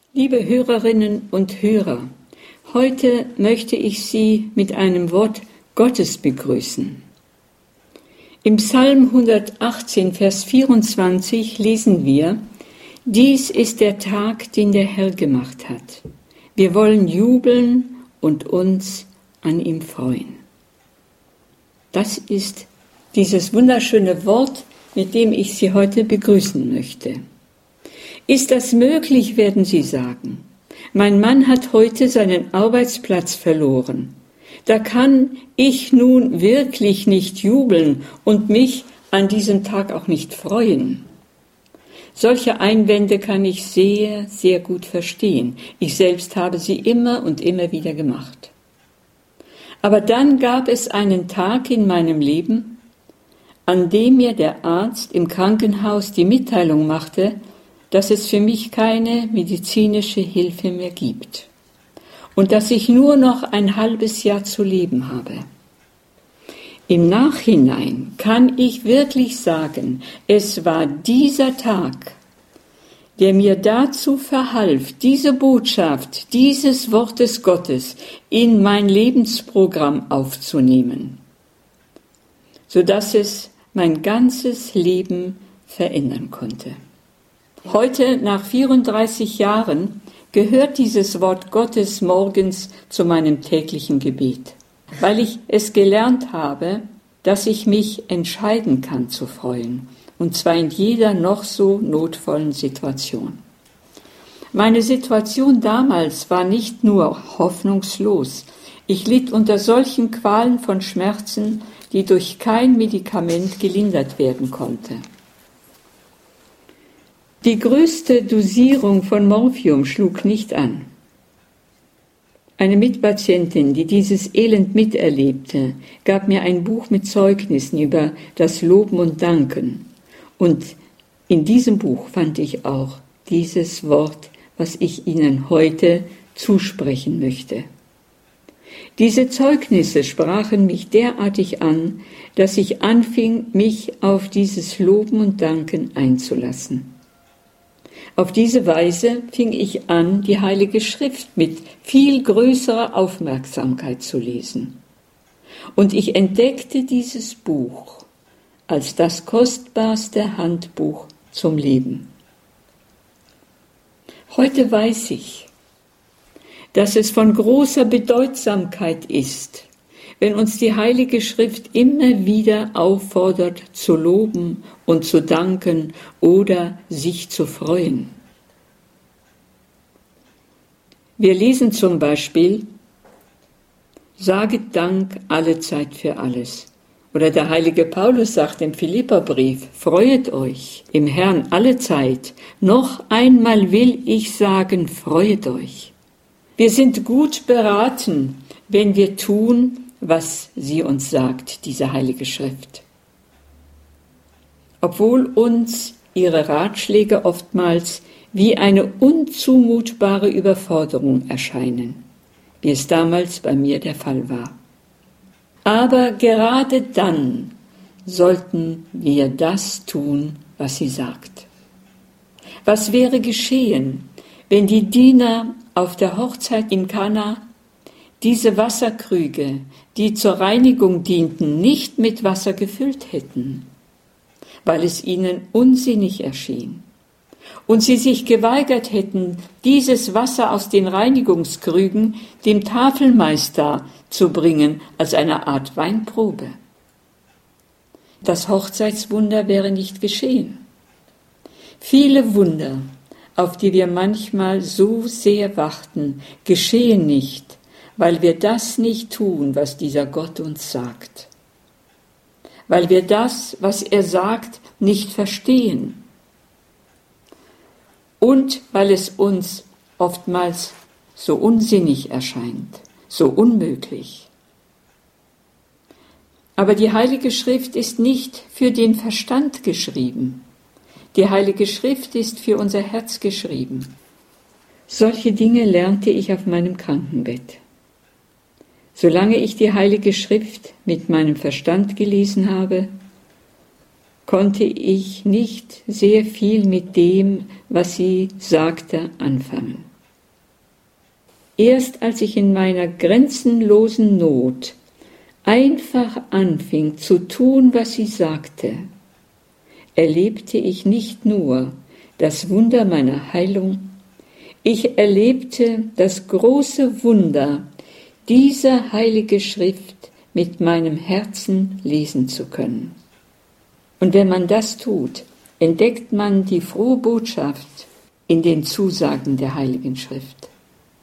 Liebe Hörerinnen und Hörer, heute möchte ich Sie mit einem Wort Gottes begrüßen. Im Psalm 118, Vers 24 lesen wir: Dies ist der Tag, den der Herr gemacht hat. Wir wollen jubeln und uns an ihm freuen. Das ist dieses wunderschöne Wort, mit dem ich Sie heute begrüßen möchte. Ist das möglich, werden Sie sagen. Mein Mann hat heute seinen Arbeitsplatz verloren. Da kann ich nun wirklich nicht jubeln und mich an diesem Tag auch nicht freuen. Solche Einwände kann ich sehr, sehr gut verstehen. Ich selbst habe sie immer und immer wieder gemacht. Aber dann gab es einen Tag in meinem Leben, an dem mir der Arzt im Krankenhaus die Mitteilung machte, dass es für mich keine medizinische Hilfe mehr gibt und dass ich nur noch ein halbes Jahr zu leben habe. Im Nachhinein kann ich wirklich sagen, es war dieser Tag, der mir dazu verhalf, diese Botschaft, dieses Wortes Gottes in mein Lebensprogramm aufzunehmen, sodass es mein ganzes Leben verändern konnte. Heute, nach 34 Jahren, gehört dieses Wort Gottes morgens zu meinem täglichen Gebet, weil ich es gelernt habe, dass ich mich entscheiden kann zu freuen, und zwar in jeder noch so notvollen Situation. Meine Situation damals war nicht nur hoffnungslos. Ich litt unter solchen Qualen von Schmerzen, die durch kein Medikament gelindert werden konnte. Die größte Dosierung von Morphium schlug nicht an. Eine Mitpatientin, die dieses Elend miterlebte, gab mir ein Buch mit Zeugnissen über das Loben und Danken. Und in diesem Buch fand ich auch dieses Wort, was ich Ihnen heute zusprechen möchte. Diese Zeugnisse sprachen mich derartig an, dass ich anfing, mich auf dieses Loben und Danken einzulassen. Auf diese Weise fing ich an, die Heilige Schrift mit viel größerer Aufmerksamkeit zu lesen. Und ich entdeckte dieses Buch als das kostbarste Handbuch zum Leben. Heute weiß ich, dass es von großer Bedeutsamkeit ist, wenn uns die Heilige Schrift immer wieder auffordert, zu loben und zu danken oder sich zu freuen. Wir lesen zum Beispiel: Saget Dank allezeit für alles. Oder der heilige Paulus sagt im Philipperbrief: Freuet euch im Herrn allezeit. Noch einmal will ich sagen, freuet euch. Wir sind gut beraten, wenn wir tun, was sie uns sagt, diese Heilige Schrift. Obwohl uns ihre Ratschläge oftmals wie eine unzumutbare Überforderung erscheinen, wie es damals bei mir der Fall war. Aber gerade dann sollten wir das tun, was sie sagt. Was wäre geschehen, wenn die Diener auf der Hochzeit in Kana diese Wasserkrüge, die zur Reinigung dienten, nicht mit Wasser gefüllt hätten, weil es ihnen unsinnig erschien, und sie sich geweigert hätten, dieses Wasser aus den Reinigungskrügen dem Tafelmeister zu bringen als eine Art Weinprobe? Das Hochzeitswunder wäre nicht geschehen. Viele Wunder, auf die wir manchmal so sehr warten, geschehen nicht, weil wir das nicht tun, was dieser Gott uns sagt. Weil wir das, was er sagt, nicht verstehen. Und weil es uns oftmals so unsinnig erscheint, so unmöglich. Aber die Heilige Schrift ist nicht für den Verstand geschrieben. Die Heilige Schrift ist für unser Herz geschrieben. Solche Dinge lernte ich auf meinem Krankenbett. Solange ich die Heilige Schrift mit meinem Verstand gelesen habe, konnte ich nicht sehr viel mit dem, was sie sagte, anfangen. erst als ich in meiner grenzenlosen Not einfach anfing zu tun, was sie sagte, erlebte ich nicht nur das Wunder meiner Heilung, ich erlebte das große Wunder, diese heilige Schrift mit meinem Herzen lesen zu können. Und wenn man das tut, entdeckt man die frohe Botschaft in den Zusagen der Heiligen Schrift.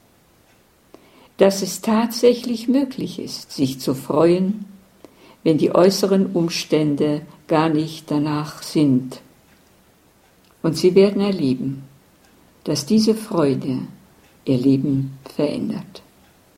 Dass es tatsächlich möglich ist, sich zu freuen, wenn die äußeren Umstände gar nicht danach sind. Und sie werden erleben, dass diese Freude ihr Leben verändert.